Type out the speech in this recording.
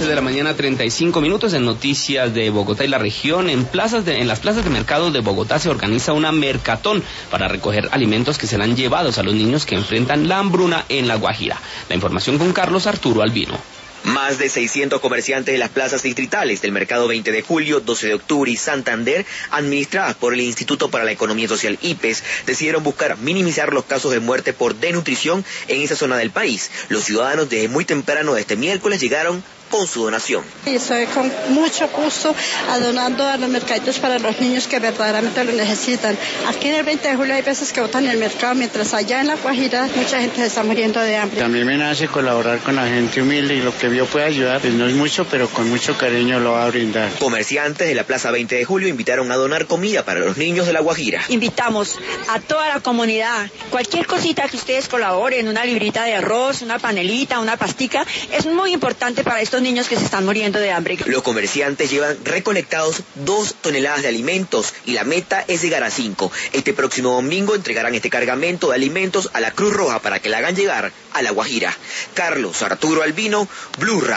11 de la mañana, 35 minutos. En noticias de Bogotá y la región, en las plazas de mercado de Bogotá se organiza una mercatón para recoger alimentos que serán llevados a los niños que enfrentan la hambruna en La Guajira. La información con Carlos Arturo Albino. Más de 600 comerciantes de las plazas distritales del Mercado 20 de Julio, 12 de Octubre y Santander, administradas por el Instituto para la Economía Social IPES, decidieron buscar minimizar los casos de muerte por desnutrición en esa zona del país. Los ciudadanos desde muy temprano de este miércoles llegaron con su donación. Y estoy con mucho gusto donando a los mercaditos para los niños que verdaderamente lo necesitan. Aquí en el 20 de julio hay veces que botan el mercado, mientras allá en La Guajira mucha gente se está muriendo de hambre. También me nace colaborar con la gente humilde y lo que yo pueda ayudar, pues no es mucho, pero con mucho cariño lo va a brindar. Comerciantes de la Plaza 20 de Julio invitaron a donar comida para los niños de La Guajira. Invitamos a toda la comunidad, cualquier cosita que ustedes colaboren, una librita de arroz, una panelita, una pastica, es muy importante para estos niños que se están muriendo de hambre. Los comerciantes llevan recolectados 2 toneladas de alimentos y la meta es llegar a 5. Este próximo domingo entregarán este cargamento de alimentos a la Cruz Roja para que la hagan llegar a La Guajira. Carlos Arturo Albino, Blue Radio.